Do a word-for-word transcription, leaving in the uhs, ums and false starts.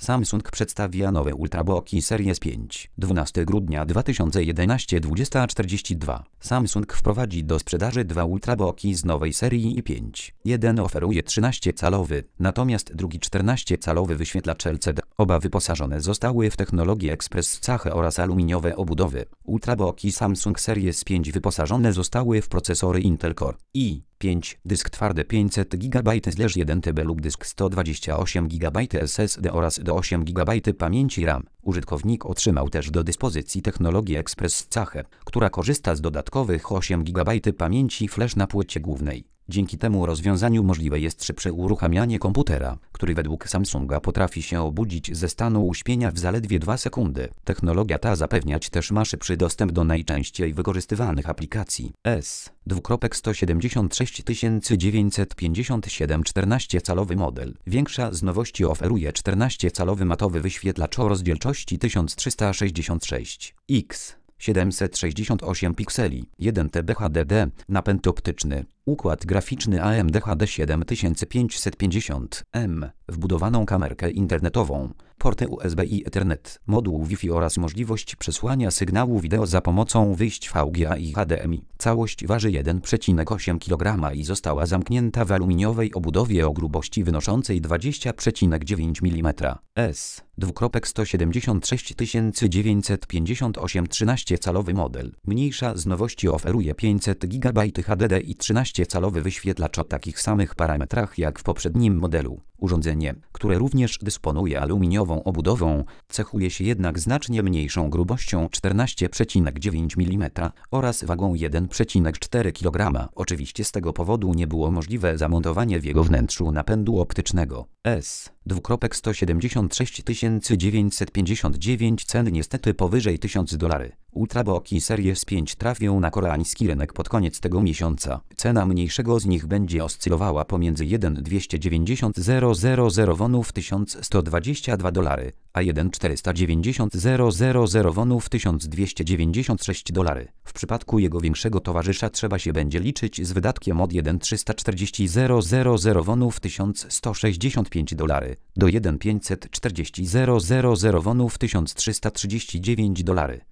Samsung przedstawia nowe Ultrabooki Series pięć. dwunastego grudnia dwa tysiące jedenastego dwudziesta czterdzieści dwa. Samsung wprowadzi do sprzedaży dwa Ultrabooki z nowej serii i pięć. Jeden oferuje trzynaściocalowy, natomiast drugi czternastocalowy wyświetlacz L C D. Oba wyposażone zostały w technologię Express Cachę oraz aluminiowe obudowy. Ultrabooki Samsung Series pięć wyposażone zostały w procesory Intel Core i pięć, dysk twardy pięćset gigabajtów jeden T B lub dysk sto dwadzieścia osiem gigabajtów S S D oraz do osiem gigabajtów pamięci RAM. Użytkownik otrzymał też do dyspozycji technologię Express Cachę, która korzysta z dodatkowych osiem gigabajtów pamięci flash na płycie głównej. Dzięki temu rozwiązaniu możliwe jest szybsze uruchamianie komputera, który według Samsunga potrafi się obudzić ze stanu uśpienia w zaledwie dwie sekundy. Technologia ta zapewniać też ma szybszy dostęp do najczęściej wykorzystywanych aplikacji. S sto siedemdziesiąt sześć dziewięćset pięćdziesiąt siedem czternastocalowy model. Większa z nowości oferuje czternastocalowy matowy wyświetlacz o rozdzielczości tysiąc trzysta sześćdziesiąt sześć x siedemset sześćdziesiąt osiem pikseli, jeden T B H D D, napęd optyczny, układ graficzny A M D H D siedem tysięcy pięćset pięćdziesiąt M, wbudowaną kamerkę internetową, porty U S B i Ethernet, moduł Wi-Fi oraz możliwość przesłania sygnału wideo za pomocą wyjść V G A i H D M I. Całość waży jeden przecinek osiem kilograma i została zamknięta w aluminiowej obudowie o grubości wynoszącej dwadzieścia przecinek dziewięć milimetrów. S sto siedemdziesiąt sześć dziewięćset pięćdziesiąt osiem trzynastocalowy model. Mniejsza z nowości oferuje pięćset gigabajtów H D D i trzynastocalowy wyświetlacz o takich samych parametrach jak w poprzednim modelu. Urządzenie, które również dysponuje aluminiową obudową, cechuje się jednak znacznie mniejszą grubością czternaście przecinek dziewięć milimetrów oraz wagą jeden przecinek cztery kilograma. Oczywiście z tego powodu nie było możliwe zamontowanie w jego wnętrzu napędu optycznego. S sto siedemdziesiąt sześć dziewięćset pięćdziesiąt dziewięć cen niestety powyżej tysiąc dolarów. Ultrabooki Series pięć trafią na koreański rynek pod koniec tego miesiąca. Cena mniejszego z nich będzie oscylowała pomiędzy jeden dwieście dziewięćdziesiąt tysięcy wonów tysiąc sto dwadzieścia dwa dolary, a jeden czterysta dziewięćdziesiąt tysięcy wonów tysiąc dwieście dziewięćdziesiąt sześć dolarów. W przypadku jego większego towarzysza trzeba się będzie liczyć z wydatkiem od jeden trzysta czterdzieści tysięcy wonów tysiąc sto sześćdziesiąt pięć dolarów do jeden pięćset czterdzieści tysięcy wonów tysiąc trzysta trzydzieści dziewięć dolarów.